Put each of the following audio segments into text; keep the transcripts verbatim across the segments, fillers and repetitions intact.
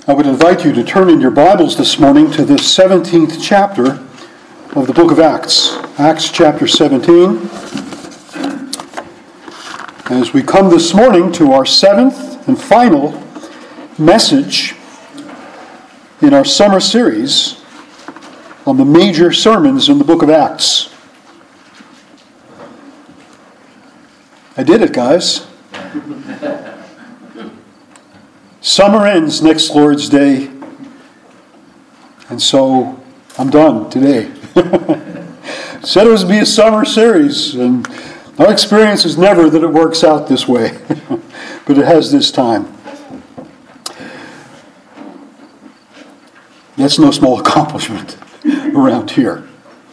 I would invite you to turn in your Bibles this morning to the seventeenth chapter of the book of Acts. Acts chapter seventeen. As we come this morning to our seventh and final message in our summer series on the major sermons in the book of Acts. I did it, guys. Summer ends next Lord's Day, and so I'm done today. Said it was to be a summer series, and our experience is never that it works out this way, but it has this time. That's no small accomplishment around here.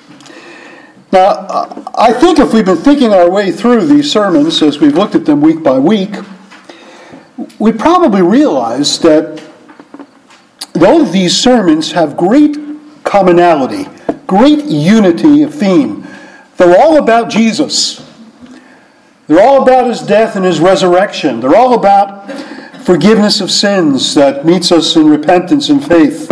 Now, I think if we've been thinking our way through these sermons as we've looked at them week by week, we probably realize that all of these sermons have great commonality, great unity of theme. They're all about Jesus. They're all about His death and His resurrection. They're all about forgiveness of sins that meets us in repentance and faith.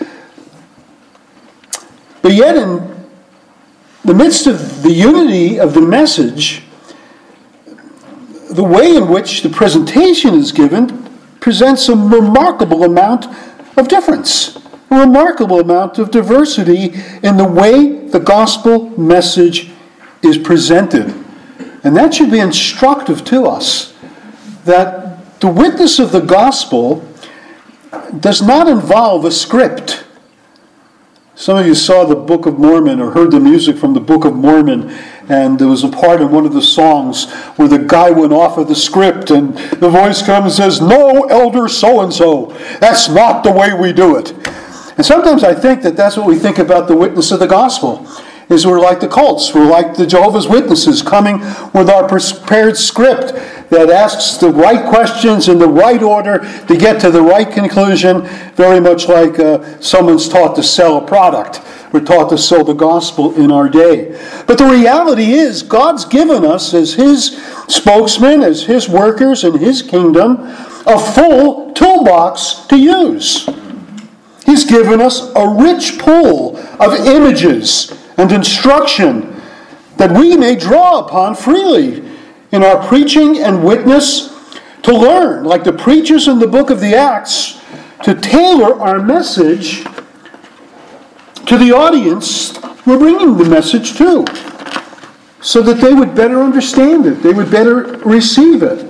But yet in the midst of the unity of the message, the way in which the presentation is given presents a remarkable amount of difference, a remarkable amount of diversity in the way the gospel message is presented. And that should be instructive to us, that the witness of the gospel does not involve a script. Some of you saw the Book of Mormon or heard the music from the Book of Mormon, and there was a part in one of the songs where the guy went off of the script and the voice comes and says, "No, Elder so-and-so, that's not the way we do it." And sometimes I think that that's what we think about the witness of the gospel, is we're like the cults, we're like the Jehovah's Witnesses coming with our prepared script that asks the right questions in the right order to get to the right conclusion, very much like uh, someone's taught to sell a product. We're taught to sell the gospel in our day. But the reality is, God's given us as His spokesmen, as His workers in His kingdom, a full toolbox to use. He's given us a rich pool of images and instruction that we may draw upon freely in our preaching and witness, to learn, like the preachers in the book of the Acts, to tailor our message to the audience we're bringing the message to, so that they would better understand it, they would better receive it.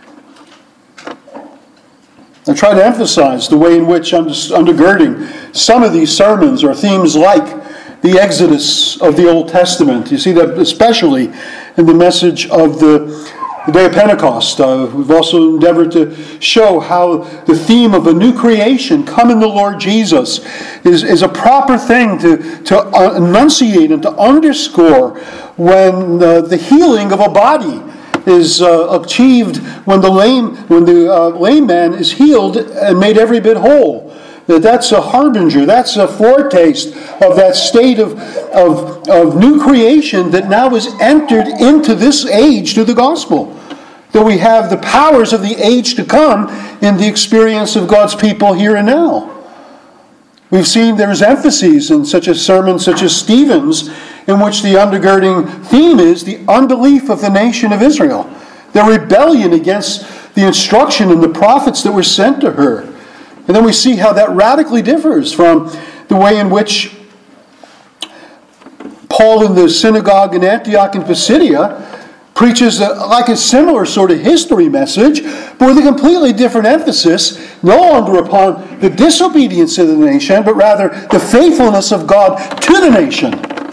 I try to emphasize the way in which undergirding some of these sermons are themes like the Exodus of the Old Testament. You see that especially in the message of the, the Day of Pentecost. Uh, we've also endeavored to show how the theme of a new creation, come in the Lord Jesus, is, is a proper thing to, to enunciate and to underscore when uh, the healing of a body is uh, achieved when the lame when the uh, lame man is healed and made every bit whole. That that's a harbinger, that's a foretaste of that state of, of, of new creation that now is entered into this age through the gospel. That we have the powers of the age to come in the experience of God's people here and now. We've seen there's emphases in such a sermon such as Stephen's, in which the undergirding theme is the unbelief of the nation of Israel, their rebellion against the instruction and the prophets that were sent to her. And then we see how that radically differs from the way in which Paul in the synagogue in Antioch and Pisidia preaches a, like a similar sort of history message, but with a completely different emphasis, no longer upon the disobedience of the nation, but rather the faithfulness of God to the nation.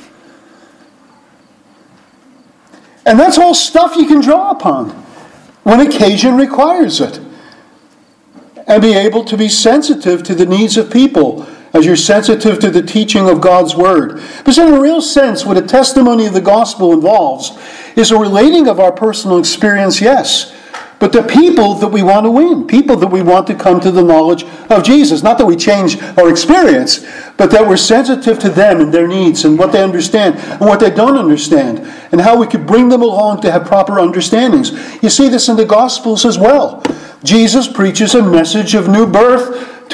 And that's all stuff you can draw upon when occasion requires it. And be able to be sensitive to the needs of people as you're sensitive to the teaching of God's Word. Because in a real sense, what a testimony of the gospel involves is a relating of our personal experience, yes, but the people that we want to win, people that we want to come to the knowledge of Jesus. Not that we change our experience, but that we're sensitive to them and their needs and what they understand and what they don't understand, and how we could bring them along to have proper understandings. You see this in the Gospels as well. Jesus preaches a message of new birth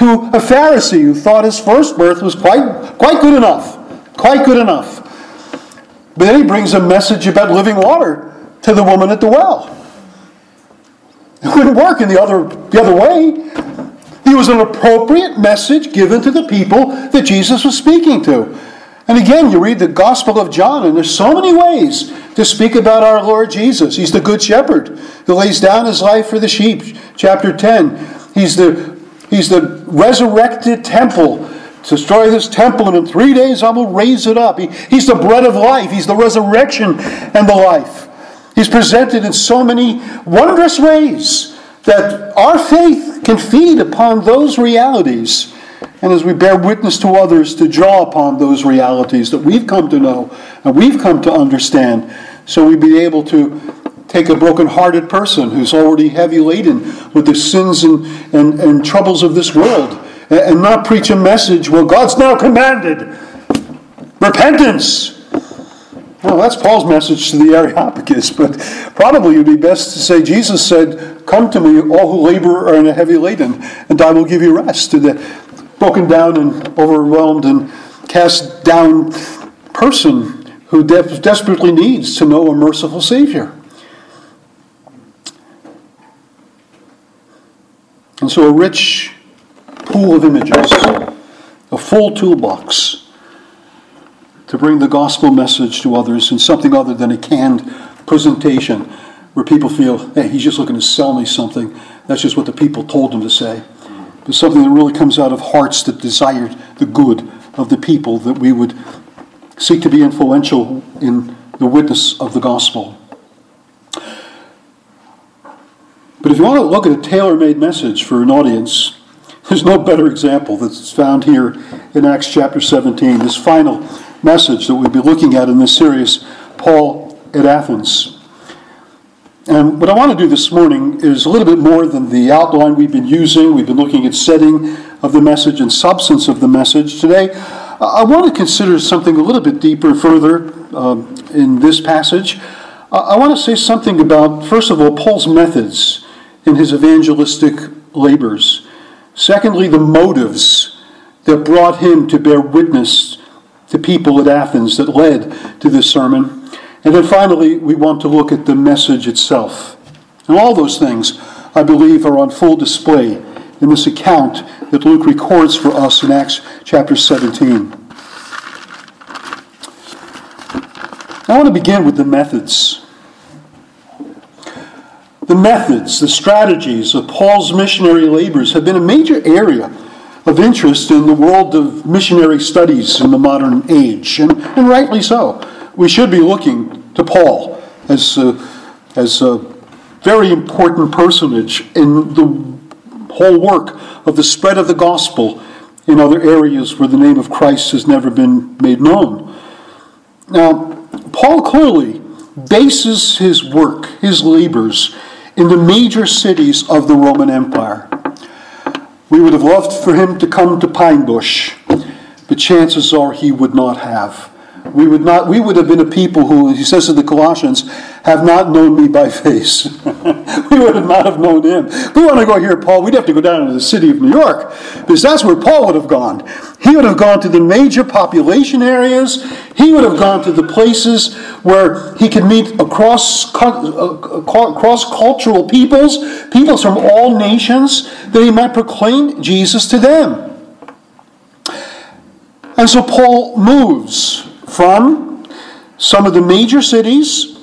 to a Pharisee who thought his first birth was quite, quite good enough. Quite good enough. But then he brings a message about living water to the woman at the well. It wouldn't work in the other, the other way. It was an appropriate message given to the people that Jesus was speaking to. And again, you read the Gospel of John, and there's so many ways to speak about our Lord Jesus. He's the Good Shepherd who lays down his life for the sheep. Chapter ten, he's the, he's the resurrected temple. Destroy this temple, and in three days I will raise it up. He, he's the bread of life. He's the resurrection and the life. He's presented in so many wondrous ways that our faith can feed upon those realities. And as we bear witness to others, to draw upon those realities that we've come to know and we've come to understand, so we be able to take a broken-hearted person who's already heavy laden with the sins and, and, and troubles of this world, and not preach a message, well, God's now commanded repentance. Well, that's Paul's message to the Areopagus, but probably it would be best to say, Jesus said, come to me, all who labor are in a heavy laden, and I will give you rest. To the broken down and overwhelmed and cast down person who de- desperately needs to know a merciful Savior. And so a rich pool of images, a full toolbox to bring the gospel message to others in something other than a canned presentation where people feel, hey, he's just looking to sell me something. That's just what the people told him to say. But something that really comes out of hearts that desired the good of the people, that we would seek to be influential in the witness of the gospel. But if you want to look at a tailor-made message for an audience, there's no better example that's found here in Acts chapter seventeen, this final message that we'll be looking at in this series, Paul at Athens. And what I want to do this morning is a little bit more than the outline we've been using. We've been looking at setting of the message and substance of the message. Today, I want to consider something a little bit deeper further um, in this passage. I want to say something about, first of all, Paul's methods in his evangelistic labors. Secondly, the motives that brought him to bear witness to people at Athens that led to this sermon. And then finally, we want to look at the message itself. And all those things, I believe, are on full display in this account that Luke records for us in Acts chapter seventeen. I want to begin with the methods. The methods, the strategies of Paul's missionary labors have been a major area of interest in the world of missionary studies in the modern age, and, and rightly so. We should be looking to Paul as a, as a very important personage in the whole work of the spread of the gospel in other areas where the name of Christ has never been made known. Now, Paul clearly bases his work, his labors, in the major cities of the Roman Empire. We would have loved for him to come to Pine Bush, but chances are he would not have. We would not. We would have been a people who, he says to the Colossians, have not known me by face. We would have not have known him. If we want to go here, Paul, we'd have to go down to the city of New York, because that's where Paul would have gone. He would have gone to the major population areas. He would have gone to the places where he could meet across cross-cultural peoples, peoples from all nations, that he might proclaim Jesus to them. And so Paul moves from some of the major cities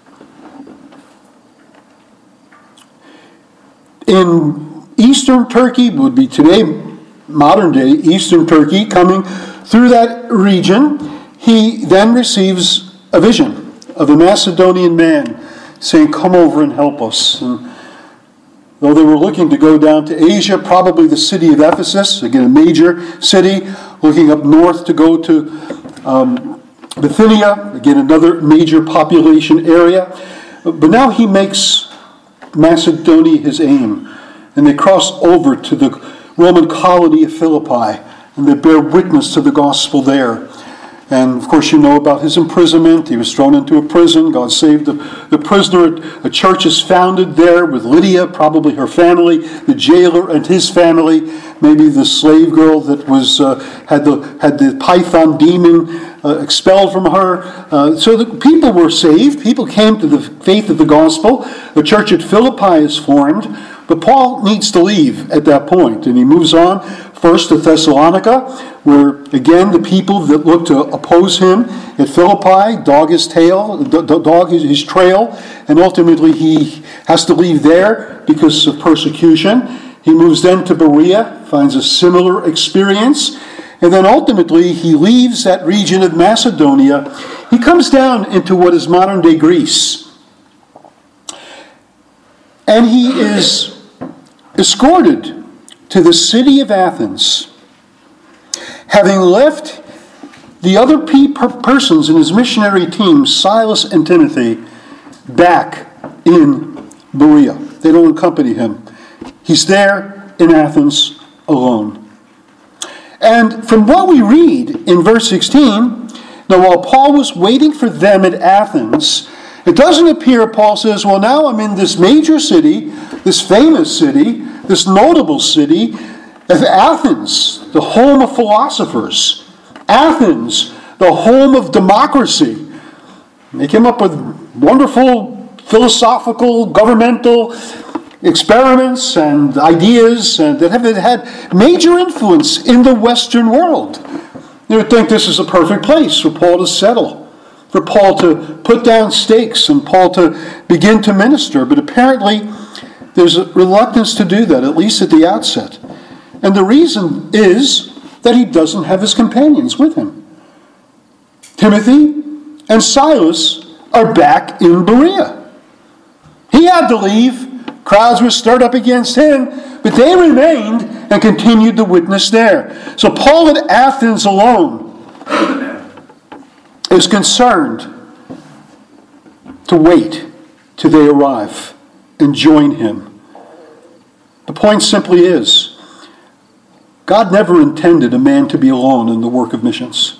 in eastern Turkey, would be today modern day eastern Turkey, coming through that region. He then receives a vision of a Macedonian man saying, come over and help us. And though they were looking to go down to Asia, probably the city of Ephesus, again a major city, looking up north to go to um, Bithynia, again another major population area. But now he makes Macedonia his aim. And they cross over to the Roman colony of Philippi, and they bear witness to the gospel there. And of course you know about his imprisonment. He was thrown into a prison. God saved the, the prisoner. A church is founded there with Lydia, probably her family, the jailer and his family. maybe the slave girl that was uh, had the had the python demon uh, expelled from her. Uh, so the people were saved. People came to the faith of the gospel. The church at Philippi is formed. But Paul needs to leave at that point, and he moves on first to Thessalonica, where again the people that look to oppose him at Philippi dog his tail, dog his, his trail, and ultimately he has to leave there because of persecution. He moves then to Berea, finds a similar experience, and then ultimately he leaves that region of Macedonia. He comes down into what is modern-day Greece. And he is escorted to the city of Athens, having left the other persons in his missionary team, Silas and Timothy, back in Berea. They don't accompany him. He's there in Athens alone. And from what we read in verse sixteen, now while Paul was waiting for them at Athens, it doesn't appear Paul says, well, now I'm in this major city, this famous city, this notable city of Athens, the home of philosophers. Athens, the home of democracy. They came up with wonderful philosophical, governmental experiments and ideas and that have had major influence in the Western world. You would think this is a perfect place for Paul to settle, for Paul to put down stakes and Paul to begin to minister. But apparently there's a reluctance to do that, at least at the outset. And the reason is that he doesn't have his companions with him. Timothy and Silas are back in Berea. He had to leave. Crowds were stirred up against him, but they remained and continued to witness there. So Paul at Athens alone is concerned to wait till they arrive and join him. The point simply is, God never intended a man to be alone in the work of missions.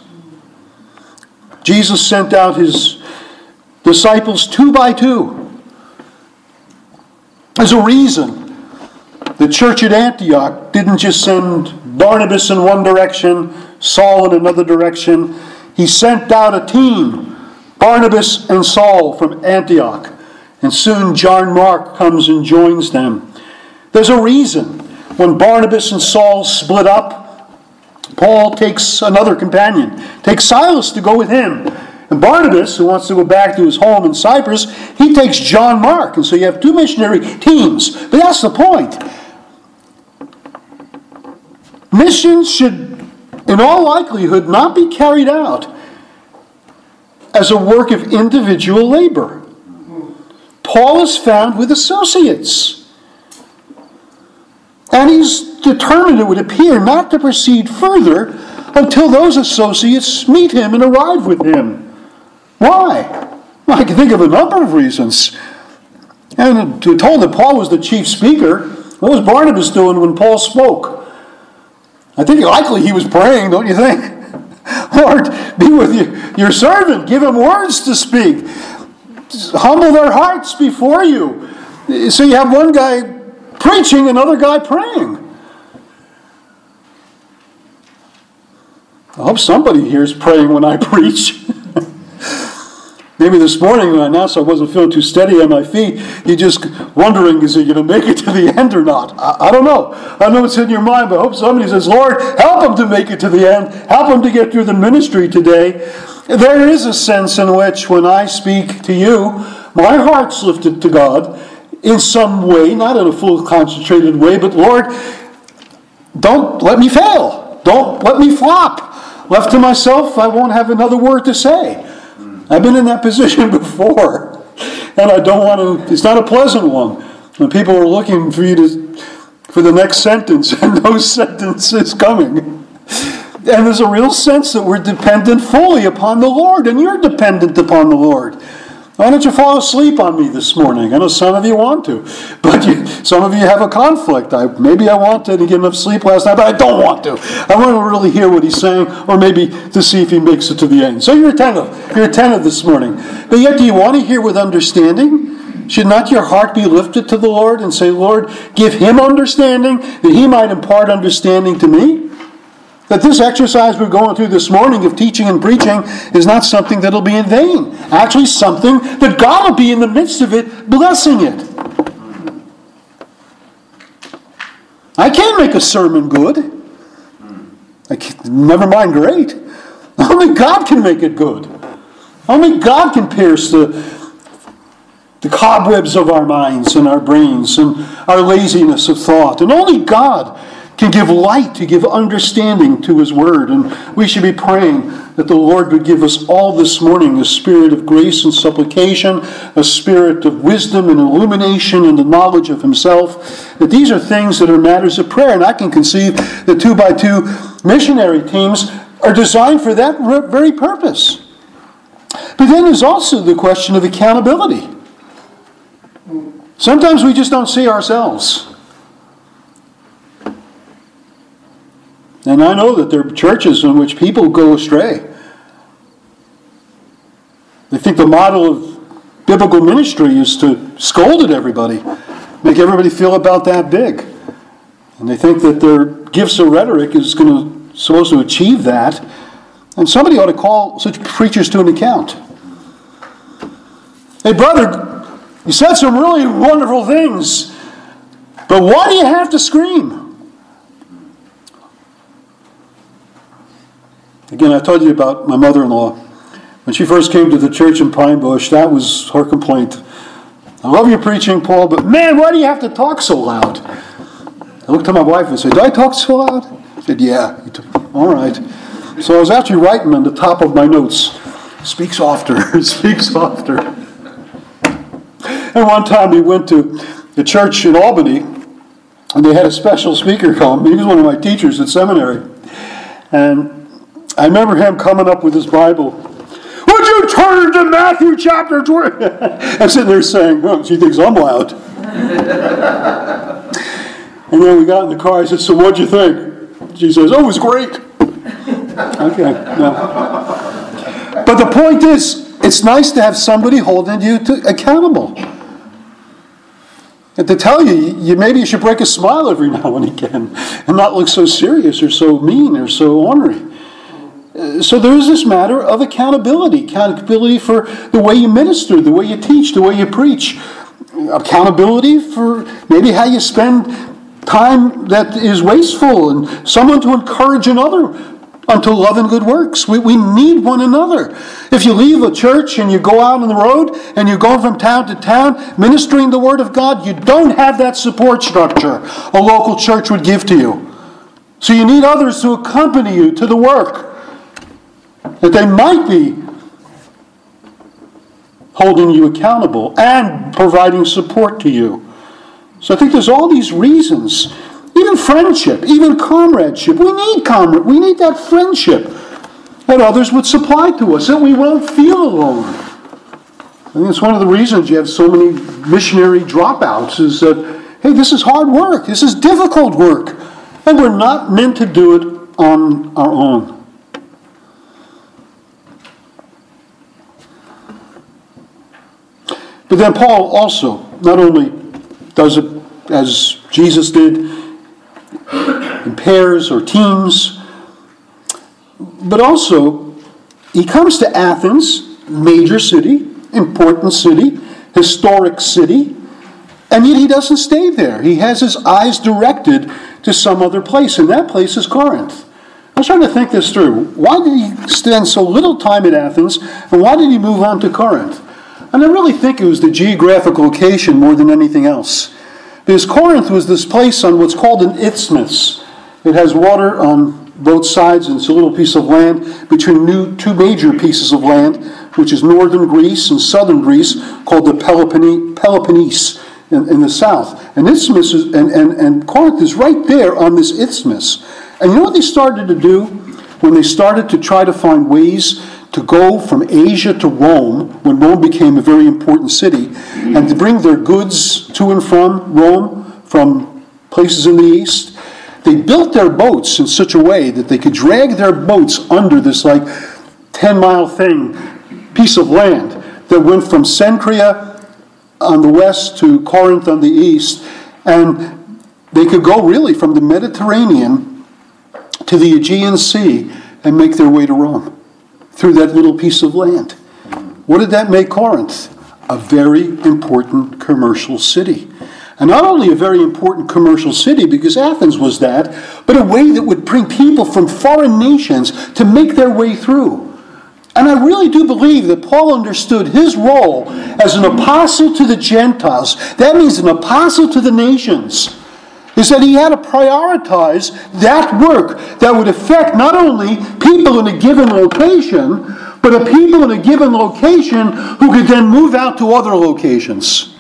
Jesus sent out his disciples two by two. There's a reason the church at Antioch didn't just send Barnabas in one direction, Saul in another direction. He sent out a team, Barnabas and Saul from Antioch. And soon John Mark comes and joins them. There's a reason when Barnabas and Saul split up, Paul takes another companion, takes Silas to go with him. And Barnabas, who wants to go back to his home in Cyprus, he takes John Mark. And so you have two missionary teams. But that's the point. Missions should, in all likelihood, not be carried out as a work of individual labor. Paul is found with associates. And he's determined, it would appear, not to proceed further until those associates meet him and arrive with him. Why? Well, I can think of a number of reasons. And to told that Paul was the chief speaker, what was Barnabas doing when Paul spoke? I think likely he was praying, don't you think? Lord, be with you, your servant. Give him words to speak. Humble their hearts before you. So you have one guy preaching, another guy praying. I hope somebody here is praying when I preach. Maybe this morning when I announced I wasn't feeling too steady on my feet, you're just wondering, is he going to make it to the end or not? I, I don't know. I know it's in your mind, but I hope somebody says, Lord, help him to make it to the end. Help him to get through the ministry today. There is a sense in which when I speak to you, my heart's lifted to God in some way, not in a full concentrated way, but Lord, don't let me fail. Don't let me flop. Left to myself, I won't have another word to say. I've been in that position before, and I don't want to, it's not a pleasant one. When people are looking for you to, for the next sentence, and no sentence is coming. And there's a real sense that we're dependent fully upon the Lord, and you're dependent upon the Lord. Why don't you fall asleep on me this morning? I know some of you want to, but you, some of you have a conflict. I, maybe I wanted to get enough sleep last night, but I don't want to. I want to really hear what he's saying, or maybe to see if he makes it to the end. So you're attentive. You're attentive this morning. But yet, do you want to hear with understanding? Should not your heart be lifted to the Lord and say, Lord, give him understanding, that he might impart understanding to me? That this exercise we're going through this morning of teaching and preaching is not something that'll be in vain. Actually, something that God will be in the midst of it, blessing it. I can't make a sermon good. I can't, never mind great. Only God can make it good. Only God can pierce the, the cobwebs of our minds and our brains and our laziness of thought. And only God can give light, to give understanding to his word. And we should be praying that the Lord would give us all this morning a spirit of grace and supplication, a spirit of wisdom and illumination and the knowledge of himself. That these are things that are matters of prayer. And I can conceive the two by two missionary teams are designed for that very purpose. But then there's also the question of accountability. Sometimes we just don't see ourselves. And I know that there are churches in which people go astray. They think the model of biblical ministry is to scold at everybody, make everybody feel about that big. And they think that their gifts of rhetoric is going to supposed to achieve that. And somebody ought to call such preachers to an account. Hey, brother, you said some really wonderful things, but why do you have to scream? Again, I told you about my mother-in-law. When she first came to the church in Pine Bush, that was her complaint. I love your preaching, Paul, but man, why do you have to talk so loud? I looked at my wife and said, do I talk so loud? She said, yeah. All right. So I was actually writing on the top of my notes, speak softer, speak softer. And one time we went to the church in Albany, and they had a special speaker come. He was one of my teachers at seminary. And I remember him coming up with his Bible. Would you turn to Matthew chapter twenty? I'm sitting there saying, oh, she thinks I'm loud. And then we got in the car. I said, so what'd you think? She says, oh, it was great. Okay. No. But the point is, it's nice to have somebody holding you to, accountable. And to tell you, you, maybe you should break a smile every now and again and not look so serious or so mean or so ornery. So there is this matter of accountability. Accountability for the way you minister, the way you teach, the way you preach. Accountability for maybe how you spend time that is wasteful, and someone to encourage another unto love and good works. We, we need one another. If you leave a church and you go out on the road and you go from town to town ministering the Word of God, you don't have that support structure a local church would give to you. So you need others to accompany you to the work, that they might be holding you accountable and providing support to you. So I think there's all these reasons, even friendship, even comradeship. We need comrade, we need that friendship that others would supply to us, that we won't feel alone. I think it's one of the reasons you have so many missionary dropouts is that, hey, this is hard work, this is difficult work, and we're not meant to do it on our own. But then Paul also not only does it as Jesus did in pairs or teams, but also he comes to Athens, major city, important city, historic city, and yet he doesn't stay there. He has his eyes directed to some other place, and that place is Corinth. I was trying to think this through. Why did he spend so little time at Athens, and why did he move on to Corinth? And I really think it was the geographical location more than anything else. Because Corinth was this place on what's called an isthmus. It has water on both sides, and it's a little piece of land between new, two major pieces of land, which is northern Greece and southern Greece, called the Peloponnese, Peloponnese in, in the south. And isthmus is, and, and, and Corinth is right there on this isthmus. And you know what they started to do when they started to try to find ways to go from Asia to Rome, when Rome became a very important city, and to bring their goods to and from Rome, from places in the east? They built their boats in such a way that they could drag their boats under this like ten-mile thing, piece of land that went from Cenchrea on the west to Corinth on the east, and they could go really from the Mediterranean to the Aegean Sea and make their way to Rome through that little piece of land. What did that make Corinth? A very important commercial city. And not only a very important commercial city, because Athens was that, but a way that would bring people from foreign nations to make their way through. And I really do believe that Paul understood his role as an apostle to the Gentiles. That means an apostle to the nations. Is that he had to prioritize that work that would affect not only people in a given location, but a people in a given location who could then move out to other locations.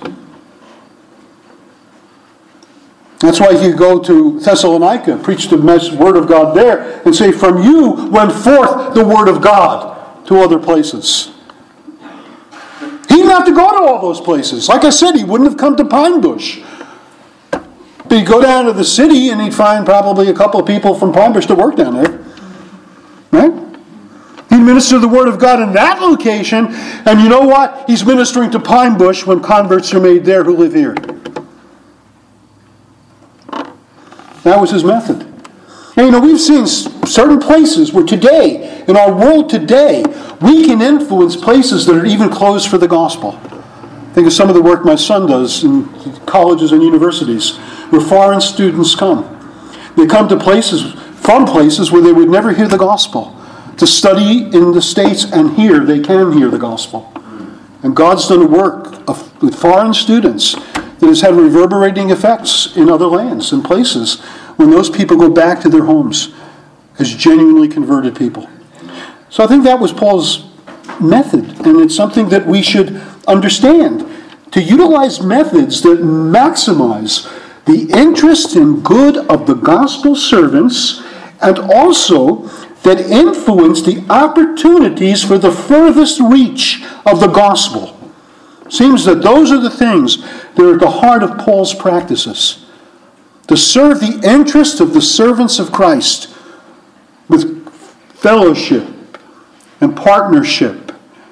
That's why he could go to Thessalonica, preach the word of God there, and say, from you went forth the word of God to other places. He didn't have to go to all those places. Like I said, he wouldn't have come to Pine Bush. But he'd go down to the city and he'd find probably a couple of people from Pine Bush to work down there. Right? He'd minister the word of God in that location, and you know what? He's ministering to Pine Bush when converts are made there who live here. That was his method. And you know, we've seen certain places where today, in our world today, we can influence places that are even closed for the gospel. Think of some of the work my son does in colleges and universities, where foreign students come. They come to places, from places where they would never hear the gospel, to study in the States, and here they can hear the gospel. And God's done a work of, with foreign students that has had reverberating effects in other lands and places when those people go back to their homes as genuinely converted people. So I think that was Paul's method, and it's something that we should understand, to utilize methods that maximize the interest and good of the gospel servants, and also that influence the opportunities for the furthest reach of the gospel. Seems that those are the things that are at the heart of Paul's practices. To serve the interest of the servants of Christ with fellowship and partnership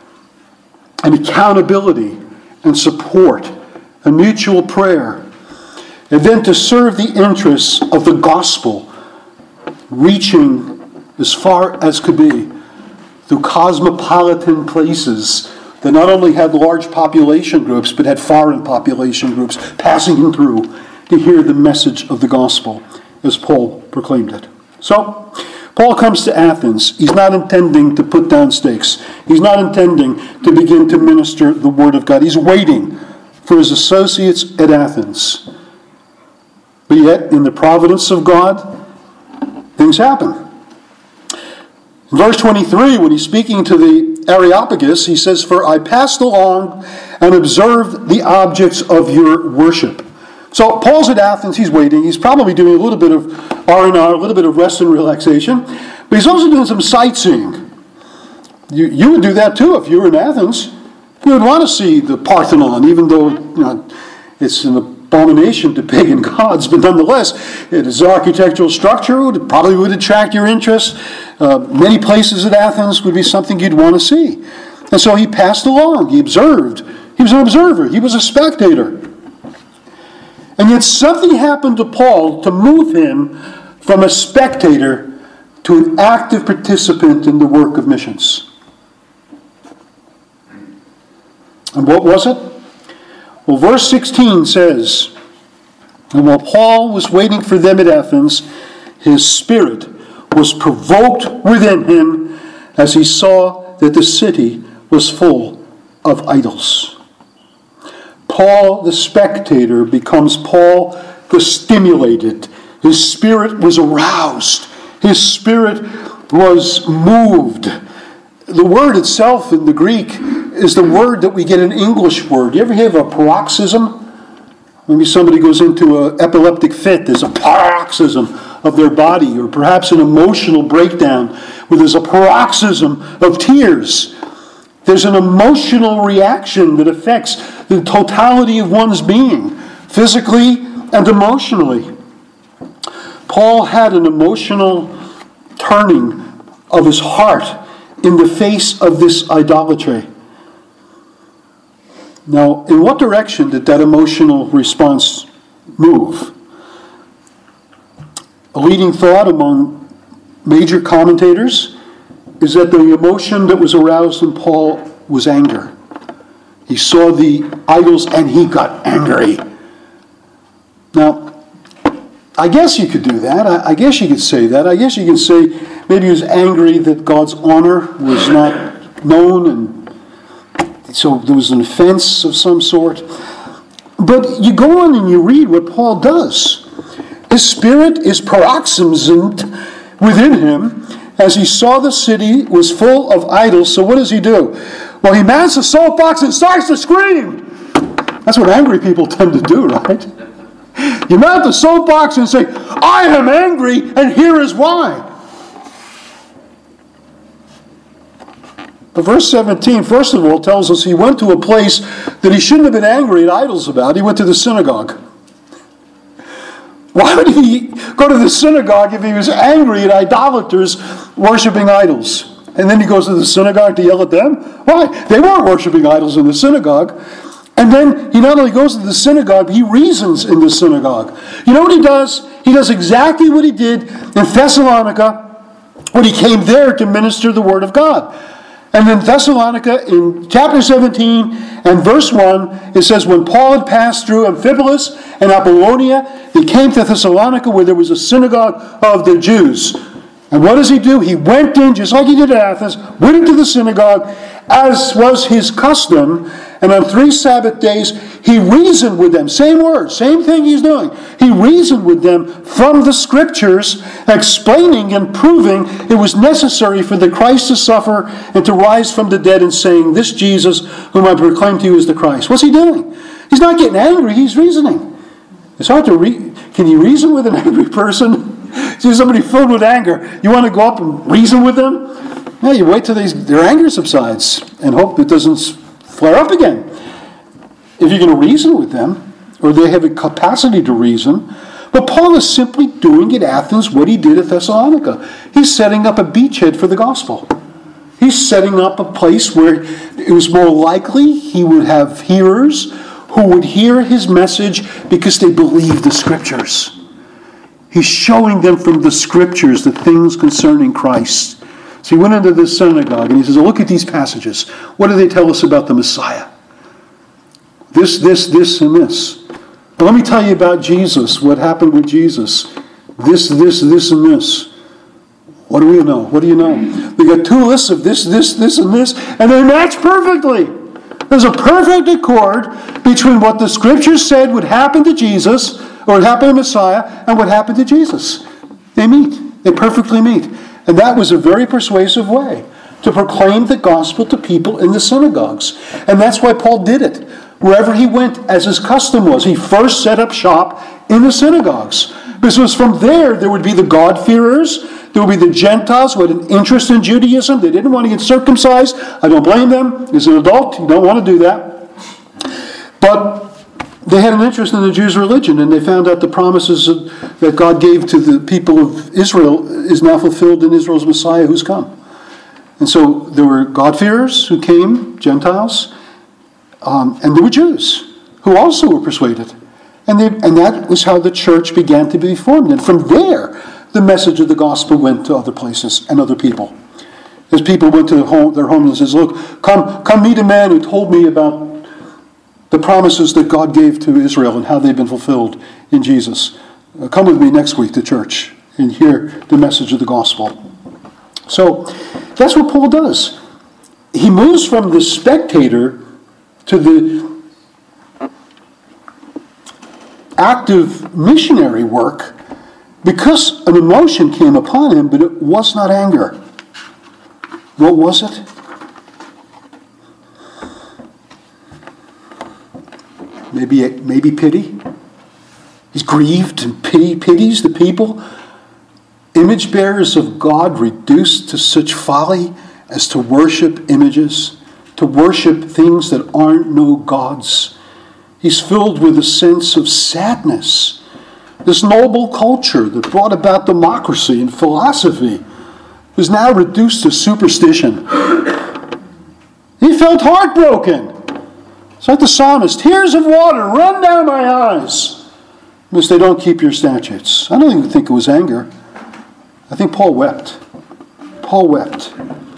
and accountability and support and mutual prayer. And then to serve the interests of the gospel, reaching as far as could be through cosmopolitan places that not only had large population groups, but had foreign population groups passing in through to hear the message of the gospel as Paul proclaimed it. So, Paul comes to Athens. He's not intending to put down stakes. He's not intending to begin to minister the word of God. He's waiting for his associates at Athens. But yet, in the providence of God, things happen. In verse twenty-three, when he's speaking to the Areopagus, he says, "For I passed along and observed the objects of your worship." So Paul's at Athens, he's waiting. He's probably doing a little bit of R and R, a little bit of rest and relaxation. But he's also doing some sightseeing. You, you would do that too if you were in Athens. You would want to see the Parthenon, even though you know, it's an abomination to pagan gods. But nonetheless, it is an architectural structure. It probably would attract your interest. Uh, many places at Athens would be something you'd want to see. And so he passed along. He observed. He was an observer. He was a spectator. And yet something happened to Paul to move him from a spectator to an active participant in the work of missions. And what was it? Well, verse sixteen says, "And while Paul was waiting for them at Athens, his spirit was provoked within him as he saw that the city was full of idols." Paul the spectator becomes Paul the stimulated. His spirit was aroused. His spirit was moved. The word itself in the Greek is the word that we get an English word. You ever hear of a paroxysm? Maybe somebody goes into an epileptic fit. There's a paroxysm of their body, or perhaps an emotional breakdown where there's a paroxysm of tears. There's an emotional reaction that affects the totality of one's being, physically and emotionally. Paul had an emotional turning of his heart in the face of this idolatry. Now, in what direction did that emotional response move? A leading thought among major commentators is that the emotion that was aroused in Paul was anger. He saw the idols and he got angry. Now, I guess you could do that. I, I guess you could say that. I guess you could say maybe he was angry that God's honor was not known, and so there was an offense of some sort. But you go on and you read what Paul does. His spirit is paroxysmed within him as he saw the city was full of idols. So what does he do? Well, he mounts a soapbox and starts to scream. That's what angry people tend to do, right? You mount the soapbox and say, I am angry, and here is why. But verse seventeen, first of all, tells us he went to a place that he shouldn't have been angry at idols about. He went to the synagogue. Why would he go to the synagogue if he was angry at idolaters worshiping idols? And then he goes to the synagogue to yell at them? Why? They weren't worshiping idols in the synagogue. And then he not only goes to the synagogue, he reasons in the synagogue. You know what he does? He does exactly what he did in Thessalonica when he came there to minister the word of God. And in Thessalonica, in chapter seventeen and verse one, it says, when Paul had passed through Amphipolis and Apollonia, he came to Thessalonica where there was a synagogue of the Jews. And what does he do? He went in, just like he did at Athens, went into the synagogue, as was his custom, and on three Sabbath days, he reasoned with them. Same word, same thing he's doing. He reasoned with them from the Scriptures, explaining and proving it was necessary for the Christ to suffer and to rise from the dead, and saying, this Jesus, whom I proclaim to you, is the Christ. What's he doing? He's not getting angry, he's reasoning. It's hard to read. Can you reason with an angry person? See somebody filled with anger. You want to go up and reason with them? No, you wait till they, their anger subsides and hope it doesn't flare up again. If you're going to reason with them, or they have a capacity to reason. But Paul is simply doing at Athens what he did at Thessalonica. He's setting up a beachhead for the gospel. He's setting up a place where it was more likely he would have hearers who would hear his message because they believe the Scriptures. He's showing them from the Scriptures the things concerning Christ. So he went into the synagogue and he says, oh, look at these passages. What do they tell us about the Messiah? This, this, this, and this. But let me tell you about Jesus, what happened with Jesus. This, this, this, and this. What do we know? What do you know? We got two lists of this, this, this, and this, and they match perfectly. There's a perfect accord between what the Scriptures said would happen to Jesus, or would happen to Messiah, and what happened to Jesus. They meet. They perfectly meet. And that was a very persuasive way to proclaim the gospel to people in the synagogues. And that's why Paul did it. Wherever he went, as his custom was, he first set up shop in the synagogues. Because it was from there, there would be the God-fearers, there would be the Gentiles who had an interest in Judaism. They didn't want to get circumcised. I don't blame them. As an adult, you don't want to do that. But they had an interest in the Jews' religion, and they found out the promises that God gave to the people of Israel is now fulfilled in Israel's Messiah who's come. And so there were God-fearers who came, Gentiles, um, and there were Jews who also were persuaded. And, they, and that was how the church began to be formed. And from there, the message of the gospel went to other places and other people. As people went to their home, their homes and says, look, come, come meet a man who told me about the promises that God gave to Israel and how they've been fulfilled in Jesus. Uh, come with me next week to church and hear the message of the gospel. So that's what Paul does. He moves from the spectator to the active missionary work because an emotion came upon him, but it was not anger. What was it? Maybe, maybe pity. He's grieved and pity, pities the people. Image bearers of God reduced to such folly as to worship images, to worship things that aren't no gods. He's filled with a sense of sadness. This noble culture that brought about democracy and philosophy was now reduced to superstition. He felt heartbroken. It's like the psalmist, tears of water run down my eyes because they don't keep your statutes. I don't even think it was anger. I think Paul wept. Paul wept.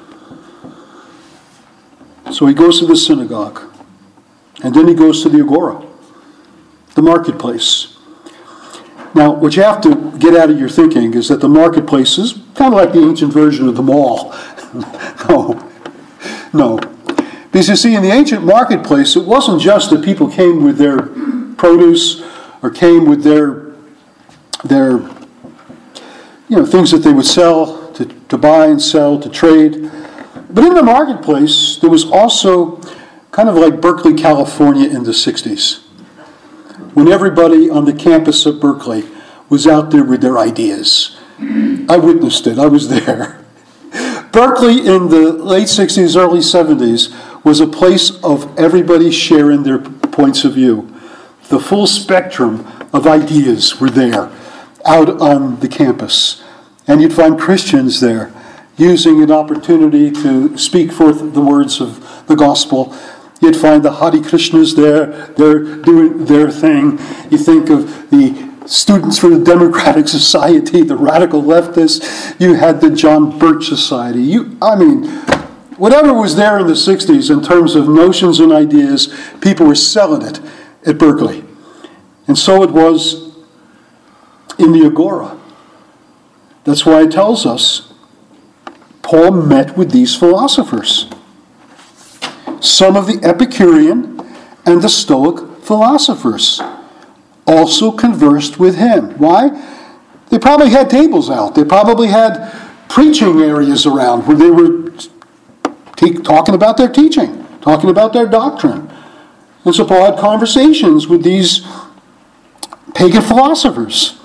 So he goes to the synagogue. And then he goes to the agora, the marketplace. Now, what you have to get out of your thinking is that the marketplace is kind of like the ancient version of the mall. no. No. Because you see, in the ancient marketplace, it wasn't just that people came with their produce or came with their, their you know, things that they would sell, to, to buy and sell, to trade. But in the marketplace, there was also kind of like Berkeley, California in the sixties, when everybody on the campus of Berkeley was out there with their ideas. I witnessed it. I was there. Berkeley in the late sixties, early seventies was a place of everybody sharing their points of view. The full spectrum of ideas were there out on the campus. And you'd find Christians there using an opportunity to speak forth the words of the gospel. You'd find the Hare Krishnas there, they're doing their thing. You think of the Students for the Democratic Society, the radical leftists. You had the John Birch Society. You, I mean, whatever was there in the sixties in terms of notions and ideas, people were selling it at Berkeley. And so it was in the agora. That's why it tells us Paul met with these philosophers. Some of the Epicurean and the Stoic philosophers also conversed with him. Why? They probably had tables out. They probably had preaching areas around where they were te- talking about their teaching, talking about their doctrine. And so Paul had conversations with these pagan philosophers.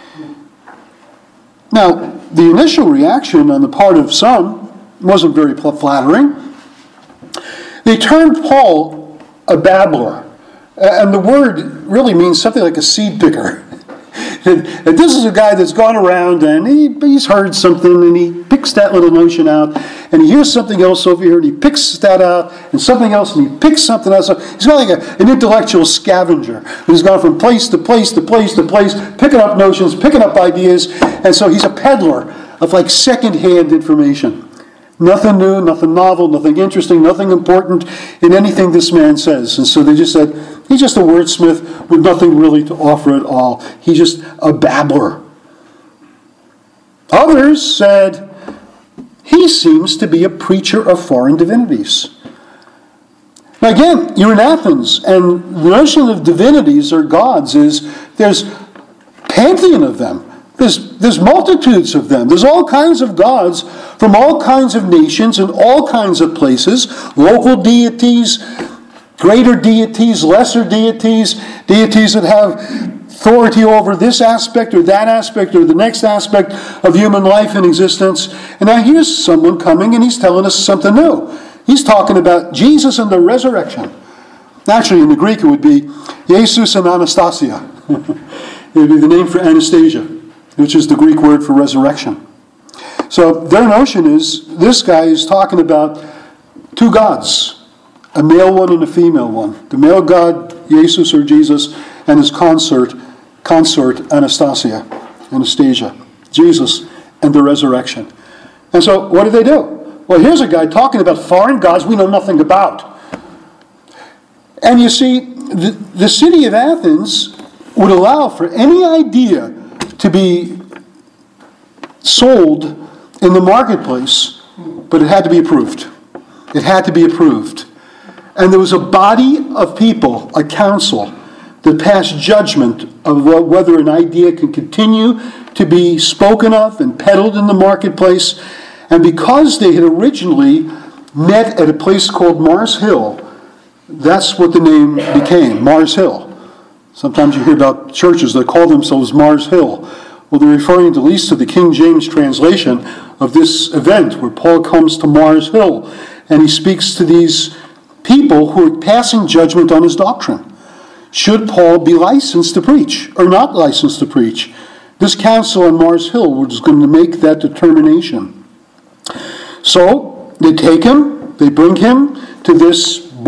Now, the initial reaction on the part of some wasn't very flattering. They termed Paul a babbler. And the word really means something like a seed picker. And this is a guy that's gone around and he, he's heard something and he picks that little notion out and he hears something else over here and he picks that out and something else and he picks something else. He's kind of like a, an intellectual scavenger who's gone from place to place to place to place, picking up notions, picking up ideas, and so he's a peddler of like second-hand information. Nothing new, nothing novel, nothing interesting, nothing important in anything this man says. And so they just said, he's just a wordsmith with nothing really to offer at all. He's just a babbler. Others said, he seems to be a preacher of foreign divinities. Now again, you're in Athens, and the notion of divinities or gods is there's pantheon of them. There's, there's multitudes of them. There's all kinds of gods from all kinds of nations and all kinds of places. Local deities, greater deities, lesser deities, deities that have authority over this aspect or that aspect or the next aspect of human life and existence. And now here's someone coming and he's telling us something new. He's talking about Jesus and the resurrection. Actually, in the Greek it would be Jesus and Anastasia. It would be the name for Anastasia, which is the Greek word for resurrection. So their notion is this guy is talking about two gods, a male one and a female one. The male god, Jesus or Jesus, and his consort, consort Anastasia, Anastasia, Jesus and the resurrection. And so what do they do? Well, here's a guy talking about foreign gods we know nothing about. And you see, the, the city of Athens would allow for any idea to be sold in the marketplace, but it had to be approved. It had to be approved. And there was a body of people, a council, that passed judgment of whether an idea can continue to be spoken of and peddled in the marketplace. And because they had originally met at a place called Mars Hill, that's what the name became, Mars Hill. Sometimes you hear about churches that call themselves Mars Hill. Well, they're referring at least to the King James translation of this event where Paul comes to Mars Hill and he speaks to these people who are passing judgment on his doctrine. Should Paul be licensed to preach or not licensed to preach? This council on Mars Hill was going to make that determination. So they take him, they bring him to this board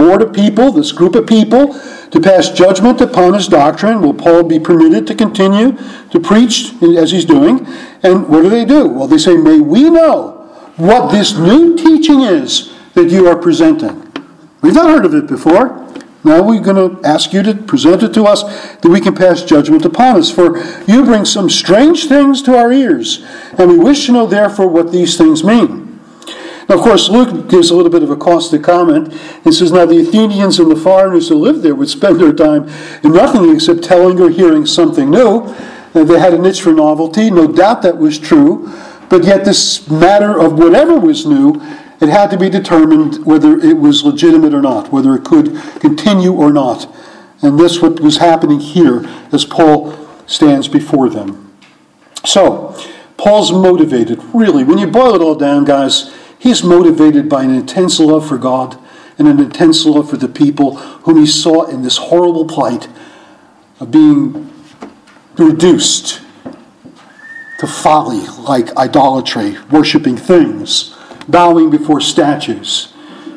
board of people, this group of people, to pass judgment upon his doctrine. Will Paul be permitted to continue to preach as he's doing? And what do they do? Well, they say, may we know what this new teaching is that you are presenting. We've not heard of it before. Now we're going to ask you to present it to us that we can pass judgment upon us. For you bring some strange things to our ears, and we wish to know therefore what these things mean. Now, of course, Luke gives a little bit of a caustic comment. He says, now the Athenians and the foreigners who lived there would spend their time in nothing except telling or hearing something new. And they had an itch for novelty. No doubt that was true. But yet this matter of whatever was new, it had to be determined whether it was legitimate or not, whether it could continue or not. And that's what was happening here as Paul stands before them. So, Paul's motivated, really, when you boil it all down, guys, he's motivated by an intense love for God and an intense love for the people whom he saw in this horrible plight of being reduced to folly like idolatry, worshiping things, bowing before statues.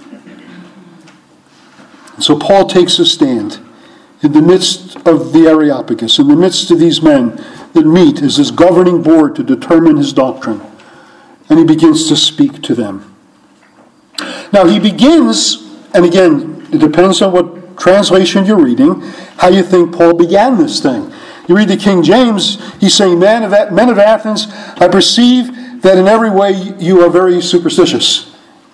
And so Paul takes a stand in the midst of the Areopagus, in the midst of these men that meet as his governing board to determine his doctrine. And he begins to speak to them. Now he begins, and again, it depends on what translation you're reading, how you think Paul began this thing. You read the King James, he's saying, Men of, men of Athens, I perceive that in every way you are very superstitious.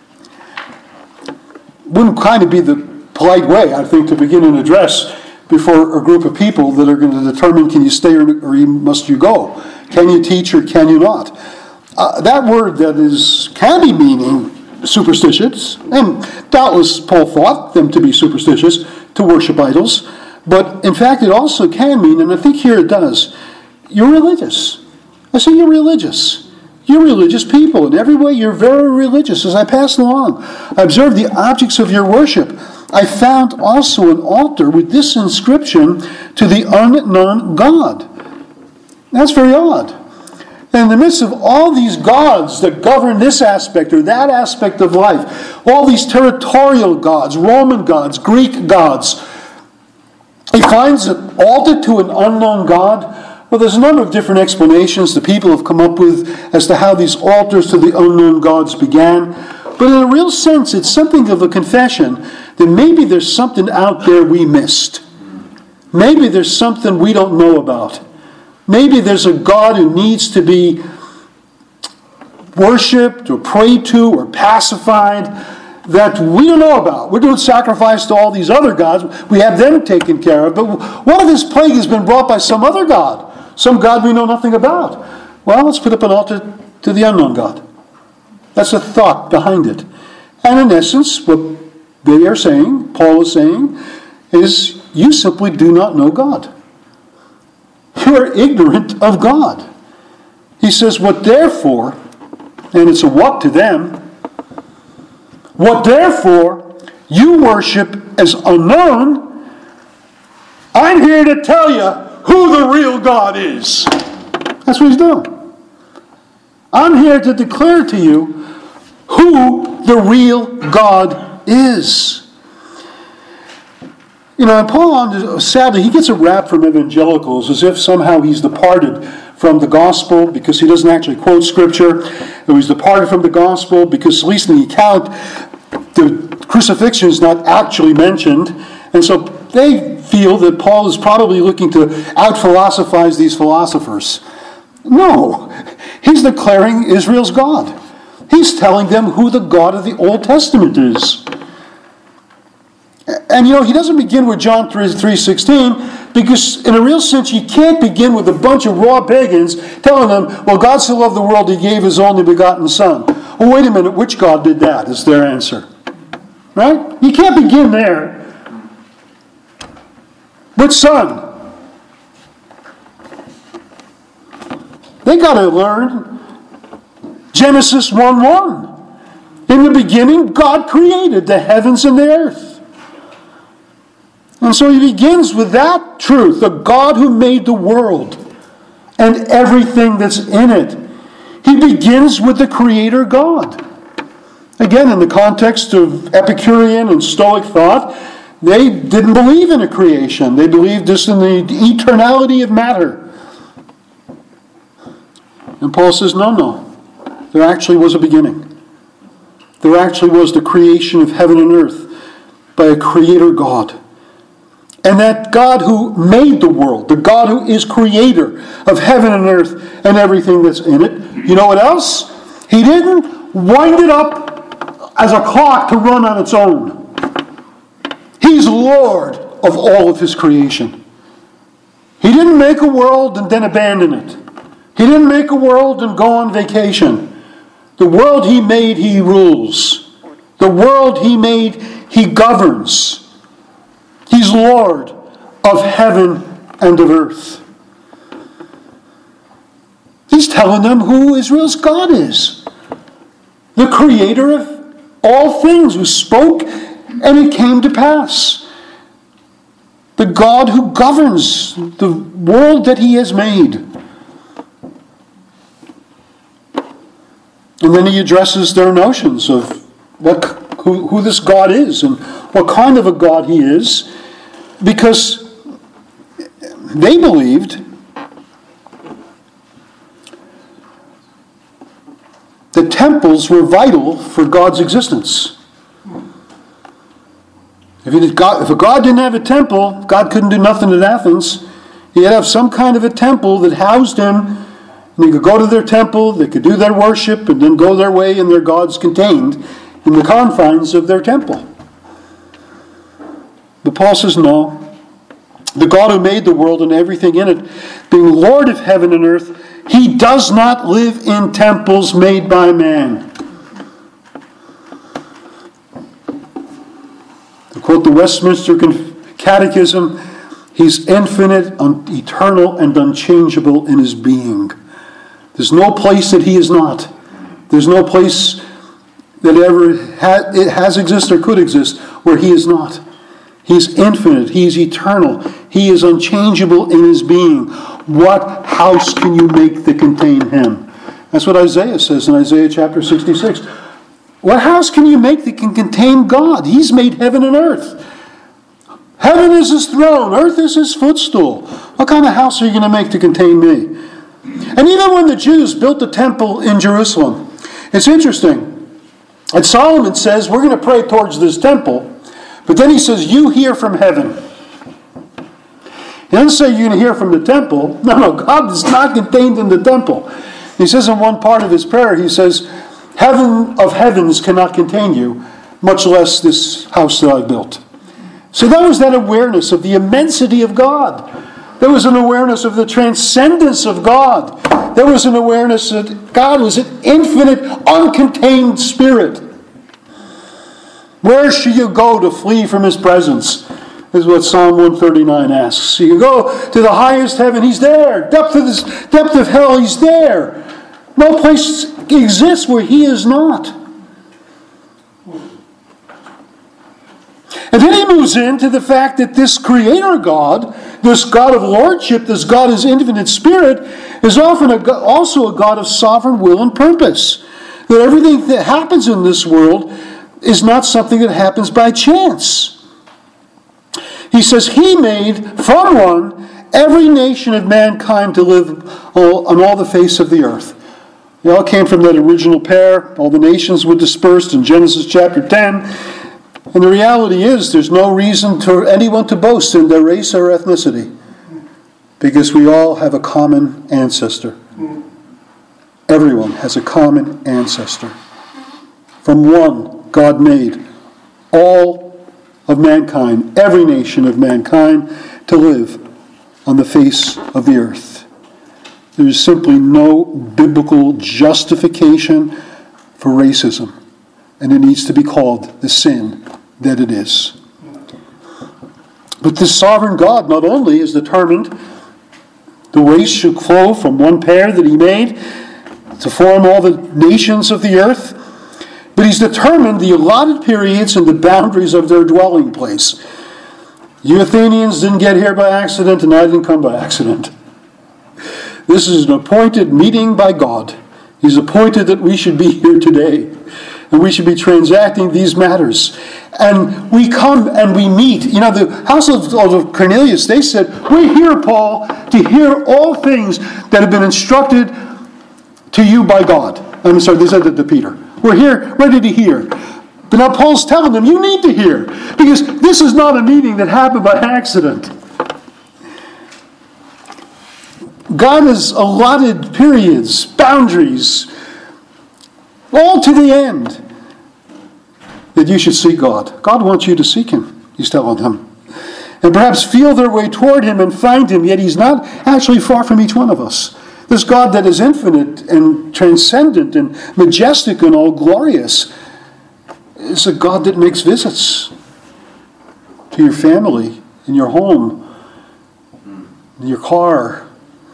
Wouldn't kind of be the polite way, I think, to begin an address before a group of people that are going to determine can you stay or, or must you go? Can you teach or can you not? Uh, that word that is can be meaning superstitious, and doubtless Paul thought them to be superstitious, to worship idols, but in fact it also can mean, and I think here it does, you're religious. I say you're religious. You're religious people. In every way you're very religious. As I pass along, I observe the objects of your worship. I found also an altar with this inscription, to the unknown God. That's very odd. In the midst of all these gods that govern this aspect or that aspect of life, all these territorial gods, Roman gods, Greek gods, he finds an altar to an unknown God. Well, there's a number of different explanations that people have come up with as to how these altars to the unknown gods began. But in a real sense, it's something of a confession that maybe there's something out there we missed. Maybe there's something we don't know about. Maybe there's a God who needs to be worshipped or prayed to or pacified that we don't know about. We're doing sacrifice to all these other gods. We have them taken care of. But what if this plague has been brought by some other God? Some God we know nothing about? Well, let's put up an altar to the unknown God. That's the thought behind it. And in essence, what they are saying, Paul is saying, is you simply do not know God. You are ignorant of God. He says, what therefore, and it's a what to them, what therefore you worship as unknown, I'm here to tell you who the real God is. That's what he's doing. I'm here to declare to you who the real God is. You know, and Paul, sadly, he gets a rap from evangelicals as if somehow he's departed from the gospel because he doesn't actually quote Scripture, or he's departed from the gospel because, at least in the account, the crucifixion is not actually mentioned. And so they feel that Paul is probably looking to out-philosophize these philosophers. No, he's declaring Israel's God. He's telling them who the God of the Old Testament is. And you know, he doesn't begin with John three sixteen because in a real sense you can't begin with a bunch of raw pagans telling them, well, God so loved the world he gave his only begotten Son. Well, wait a minute, which God did that? Is their answer. Right? You can't begin there. Which Son? They got to learn Genesis one one. In the beginning, God created the heavens and the earth. And so he begins with that truth, the God who made the world and everything that's in it. He begins with the Creator God. Again, in the context of Epicurean and Stoic thought, they didn't believe in a creation. They believed just in the eternality of matter. And Paul says, no, no. There actually was a beginning. There actually was the creation of heaven and earth by a creator God. And that God who made the world, the God who is creator of heaven and earth and everything that's in it, you know what else? He didn't wind it up as a clock to run on its own. He's Lord of all of his creation. He didn't make a world and then abandon it. He didn't make a world and go on vacation. The world he made, he rules. The world he made, he governs. He's Lord of heaven and of earth. He's telling them who Israel's God is. The creator of all things, who spoke and it came to pass. The God who governs the world that he has made. And then he addresses their notions of what, who, who this God is and what kind of a God he is, because they believed the temples were vital for God's existence. If, he God, if a God didn't have a temple, God couldn't do nothing in Athens. He had to have some kind of a temple that housed him, and they could go to their temple, they could do their worship, and then go their way, and their gods contained in the confines of their temple. But Paul says, no. The God who made the world and everything in it, being Lord of heaven and earth, he does not live in temples made by man. To quote the Westminster Catechism, he's infinite, un- eternal, and unchangeable in his being. There's no place that he is not. There's no place that ever ha- it has existed or could exist where he is not. He's infinite. He's eternal. He is unchangeable in his being. What house can you make that contain him? That's what Isaiah says in Isaiah chapter sixty-six. What house can you make that can contain God? He's made heaven and earth. Heaven is his throne. Earth is his footstool. What kind of house are you going to make to contain me? And even when the Jews built the temple in Jerusalem, it's interesting. And Solomon says, we're going to pray towards this temple. But then he says, you hear from heaven. He doesn't say you're going to hear from the temple. No, no, God is not contained in the temple. He says in one part of his prayer, he says, heaven of heavens cannot contain you, much less this house that I built. So that was that awareness of the immensity of God. There was an awareness of the transcendence of God. There was an awareness that God was an infinite, uncontained spirit. Where should you go to flee from his presence? Is what Psalm one thirty-nine asks. You go to the highest heaven, he's there. Depth of this, depth of hell, he's there. No place exists where he is not. And then he moves into the fact that this creator God, this God of lordship, this God is infinite spirit, is often a, also a God of sovereign will and purpose. That everything that happens in this world is not something that happens by chance. He says he made from one every nation of mankind to live on all the face of the earth. They all came from that original pair. All the nations were dispersed in Genesis chapter ten. And the reality is there's no reason for anyone to boast in their race or ethnicity, because we all have a common ancestor. Everyone has a common ancestor. From one, God made all of mankind, every nation of mankind, to live on the face of the earth. There is simply no biblical justification for racism, and it needs to be called the sin that it is. But this sovereign God not only is determined the race should flow from one pair that he made to form all the nations of the earth, but he's determined the allotted periods and the boundaries of their dwelling place. You Athenians didn't get here by accident, and I didn't come by accident. This is an appointed meeting by God. He's appointed that we should be here today. And we should be transacting these matters. And we come and we meet. You know, the house of, of Cornelius, they said, we're here, Paul, to hear all things that have been instructed to you by God. I'm sorry, they said that to Peter. We're here, ready to hear. But now Paul's telling them, you need to hear. Because this is not a meeting that happened by accident. God has allotted periods, boundaries, all to the end that you should seek God. God wants you to seek Him, He's telling them. And perhaps feel their way toward Him and find Him, yet He's not actually far from each one of us. This God that is infinite and transcendent and majestic and all glorious is a God that makes visits to your family, in your home, in your car.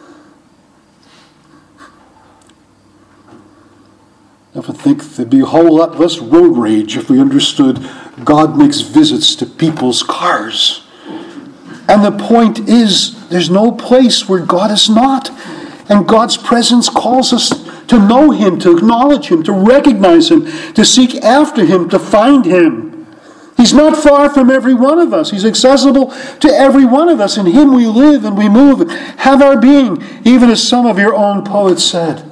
I would think there'd be a whole lot less road rage if we understood God makes visits to people's cars. And the point is, there's no place where God is not. And God's presence calls us to know Him, to acknowledge Him, to recognize Him, to seek after Him, to find Him. He's not far from every one of us. He's accessible to every one of us. In Him we live and we move and have our being, even as some of your own poets said.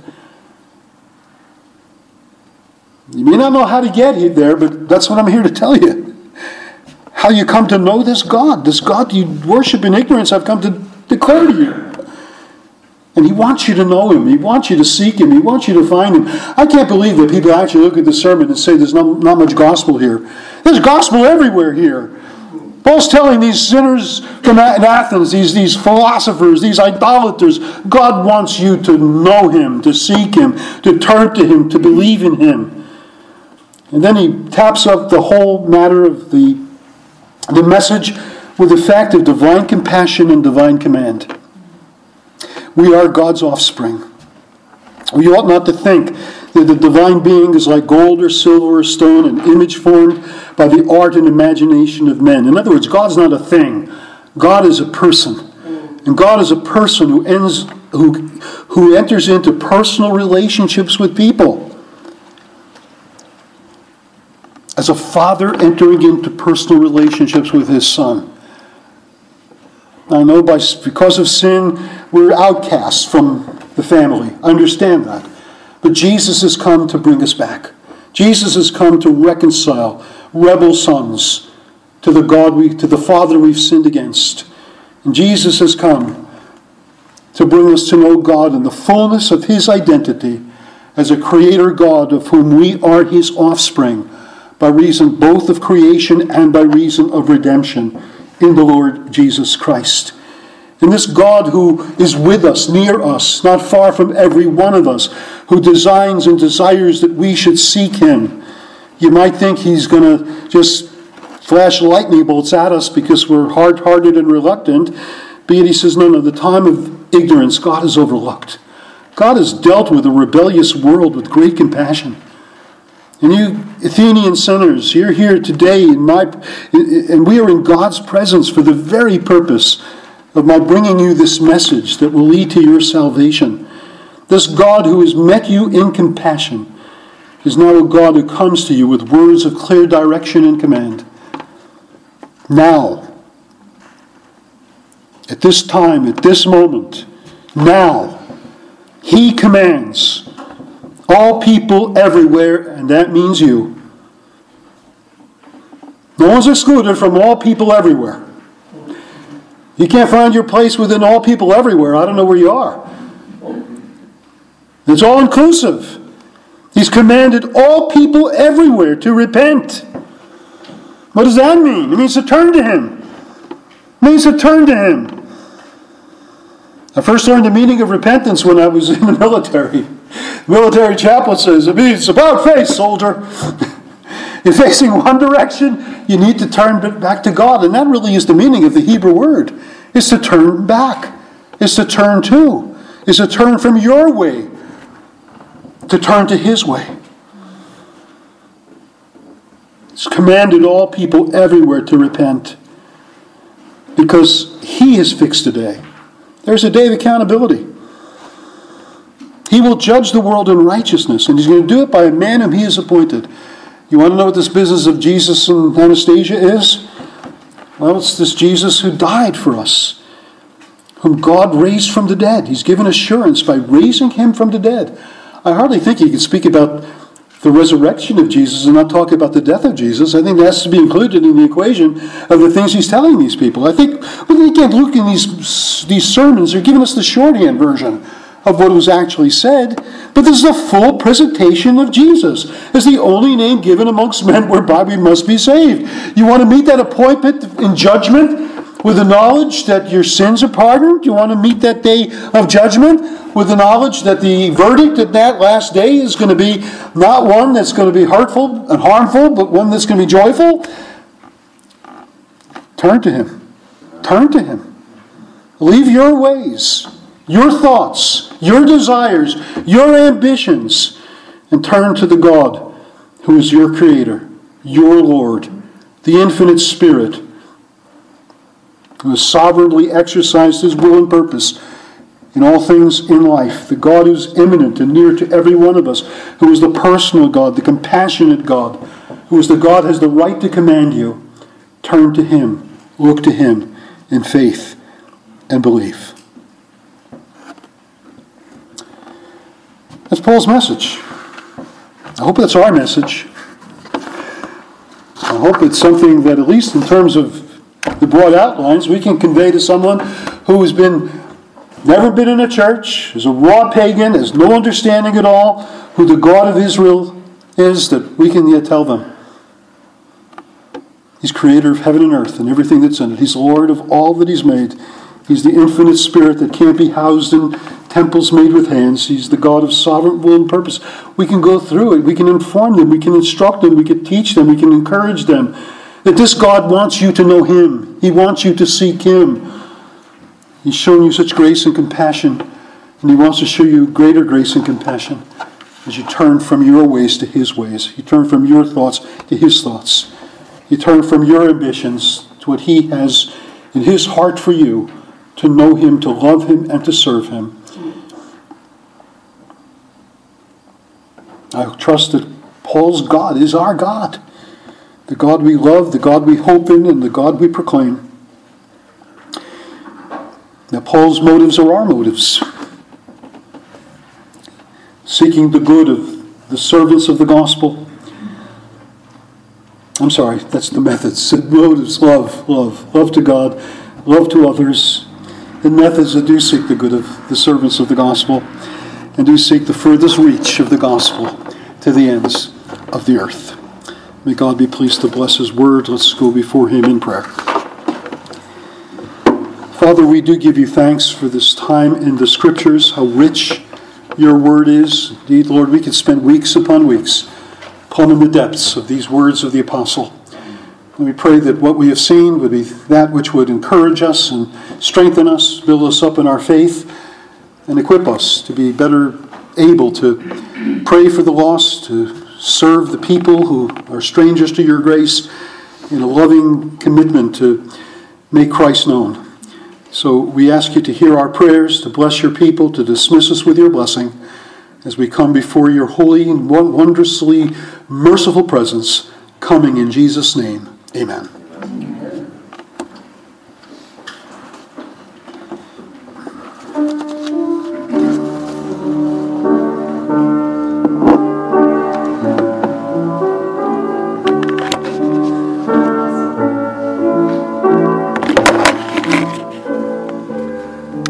You may not know how to get there, but that's what I'm here to tell you. How you come to know this God. This God you worship in ignorance, I've come to declare to you. And He wants you to know Him. He wants you to seek Him. He wants you to find Him. I can't believe that people actually look at the sermon and say there's not, not much gospel here. There's gospel everywhere here. Paul's telling these sinners from Athens, these, these philosophers, these idolaters, God wants you to know Him, to seek Him, to turn to Him, to believe in Him. And then he taps up the whole matter of the, the message with the fact of divine compassion and divine command. We are God's offspring. We ought not to think that the divine being is like gold or silver or stone, an image formed by the art and imagination of men. In other words, God's not a thing. God is a person. And God is a person who, ends, who, who enters into personal relationships with people. As a father entering into personal relationships with his son. I know by, because of sin, we're outcasts from the family. I understand that. But Jesus has come to bring us back. Jesus has come to reconcile rebel sons to the God we, to the Father we've sinned against. And Jesus has come to bring us to know God in the fullness of His identity as a creator God of whom we are His offspring, by reason both of creation and by reason of redemption in the Lord Jesus Christ. And this God who is with us, near us, not far from every one of us, who designs and desires that we should seek Him. You might think He's going to just flash lightning bolts at us because we're hard-hearted and reluctant. But yet He says, no, no, the time of ignorance God has overlooked. God has dealt with a rebellious world with great compassion. And you Athenian sinners, you're here today in my, and we are in God's presence for the very purpose of my bringing you this message that will lead to your salvation. This God who has met you in compassion is now a God who comes to you with words of clear direction and command. Now, at this time, at this moment, now, He commands all people everywhere, and that means you. No one's excluded from all people everywhere. You can't find your place within all people everywhere. I don't know where you are. It's all inclusive. He's commanded all people everywhere to repent. What does that mean? It means to turn to Him. It means to turn to Him. I first learned the meaning of repentance when I was in the military. The military chaplain says, it means about face, soldier. You're facing one direction, you need to turn back to God. And that really is the meaning of the Hebrew word. It's to turn back. It's to turn to. It's to turn from your way to turn to His way. It's commanded all people everywhere to repent because He has fixed a day. There's a day of accountability. He will judge the world in righteousness, and He's going to do it by a man whom He has appointed. You want to know what this business of Jesus and Anastasia is? Well, it's this Jesus who died for us, whom God raised from the dead. He's given assurance by raising him from the dead. I hardly think you can speak about the resurrection of Jesus and not talk about the death of Jesus. I think that has to be included in the equation of the things he's telling these people. I think, well, again, Luke in these, these sermons are giving us the shorthand version of what was actually said, but this is a full presentation of Jesus as the only name given amongst men whereby we must be saved. You want to meet that appointment in judgment with the knowledge that your sins are pardoned? You want to meet that day of judgment with the knowledge that the verdict at that last day is going to be not one that's going to be hurtful and harmful, but one that's going to be joyful? Turn to him. Turn to him. Leave your ways, your thoughts, your desires, your ambitions, and turn to the God who is your Creator, your Lord, the infinite Spirit, who has sovereignly exercised his will and purpose in all things in life. The God who is immanent and near to every one of us, who is the personal God, the compassionate God, who is the God who has the right to command you. Turn to him, look to him in faith and belief. That's Paul's message. I hope that's our message. I hope it's something that, at least in terms of the broad outlines, we can convey to someone who has been never been in a church, is a raw pagan, has no understanding at all who the God of Israel is, that we can yet tell them. He's creator of heaven and earth and everything that's in it. He's Lord of all that he's made. He's the infinite Spirit that can't be housed in temples made with hands. He's the God of sovereign will and purpose. We can go through it. We can inform them. We can instruct them. We can teach them. We can encourage them. That this God wants you to know him. He wants you to seek him. He's shown you such grace and compassion. And he wants to show you greater grace and compassion as you turn from your ways to his ways. You turn from your thoughts to his thoughts. You turn from your ambitions to what he has in his heart for you, to know him, to love him, and to serve him. I trust that Paul's God is our God. The God we love, the God we hope in, and the God we proclaim. Now, Paul's motives are our motives. Seeking the good of the servants of the gospel. I'm sorry, that's the methods. Motives, love, love. Love to God, love to others. And methods that do seek the good of the servants of the gospel and do seek the furthest reach of the gospel to the ends of the earth. May God be pleased to bless his word. Let's go before him in prayer. Father, we do give you thanks for this time in the scriptures, how rich your word is. Indeed, Lord, we could spend weeks upon weeks plumbing the depths of these words of the apostle. And we pray that what we have seen would be that which would encourage us and strengthen us, build us up in our faith, and equip us to be better able to pray for the lost, to serve the people who are strangers to your grace in a loving commitment to make Christ known. So we ask you to hear our prayers, to bless your people, to dismiss us with your blessing as we come before your holy and wondrously merciful presence, coming in Jesus' name. Amen.